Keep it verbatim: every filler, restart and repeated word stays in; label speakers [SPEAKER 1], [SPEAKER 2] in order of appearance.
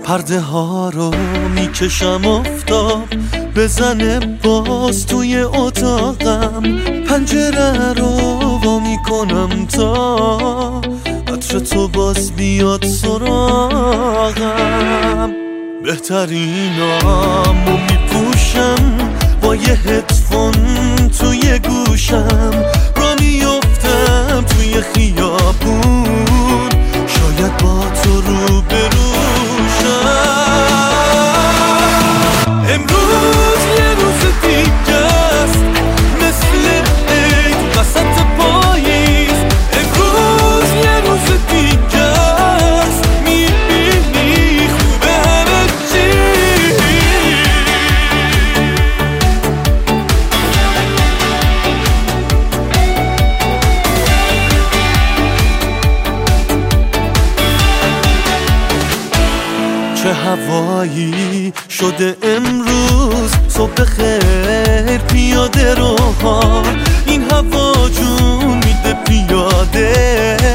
[SPEAKER 1] پرده ها رو میکشم آفتاب بزنه باز توی اتاقم، پنجره رو وا میکنم تا عطر تو باز بیاد سراغم. بهترینامو میپوشم با یه هدفون توی گوشم، را میفتم توی خیابون شاید با تو رو بروشم. امروز یه روز دیگه است مثل عید وسط پاییز، امروز یه روز دیگه است میبینی خوبه همه چی. چه هوایی شده امروز، صبح خیر پیاده رو ها، این هوا جون میده پیاده